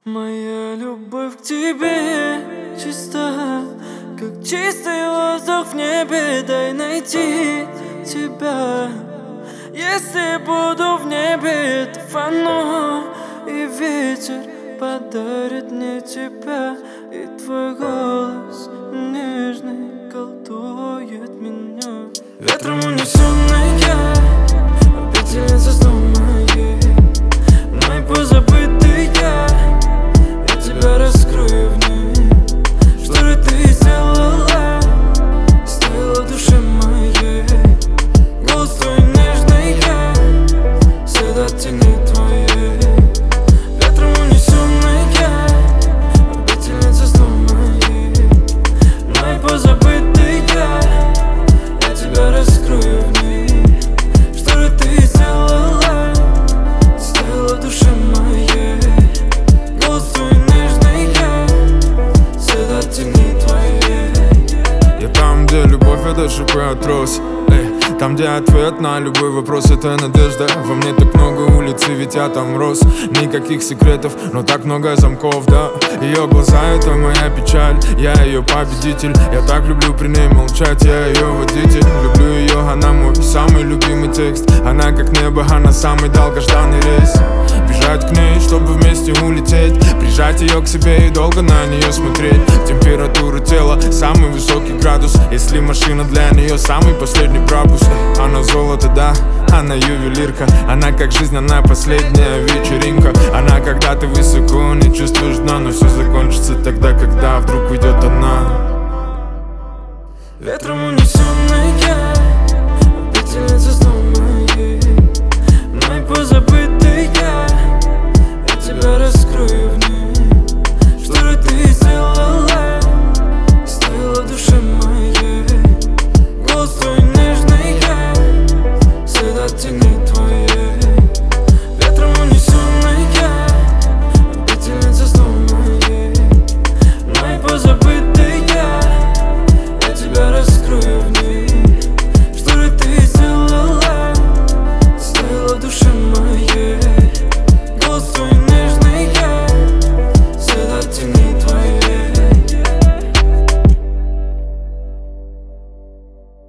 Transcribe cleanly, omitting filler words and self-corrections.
Моя любовь к тебе чиста, как чистый воздух в небе. Дай найти тебя. Если буду в небе, то фано и ветер подарит мне тебя. И твой голос нежный колдует меня. Ветром унесенная обительница снов моей, мной позабытый я тебя раскрою в ней. Что же ты сделала, стоило душе моей? Голос твой нежный я, след от тени твоей. Ветром унесенная обительница снов моей, мной позабытый я тебя раскрою в ней. Что же ты сделала, стоило душе моей? Голос твой нежный я, след от тени твоей. Я там, где любовь — это шипы от роз. Там, где ответ на любой вопрос — это надежда. Во мне так много улиц, и ведь я там рос. Никаких секретов, но так много замков, да. Ее глаза — это моя печаль, я ее победитель. Я так люблю при ней молчать, я ее водитель. Люблю ее, она мой самый любимый текст. Она как небо, она самый долгожданный рейс. Бежать к ней, чтобы вместе улететь, прижать ее к себе и долго на нее смотреть. Температура тела — самый высокий градус. Если машина для нее — самый последний пропуск. Она золото, да, она ювелирка. Она как жизнь, она последняя вечеринка. Она когда ты высоко, не чувствуешь дна. Но все закончится тогда, когда вдруг уйдет она. Ветром унесенная обительница снов моей, мной позабытый я тебя раскрою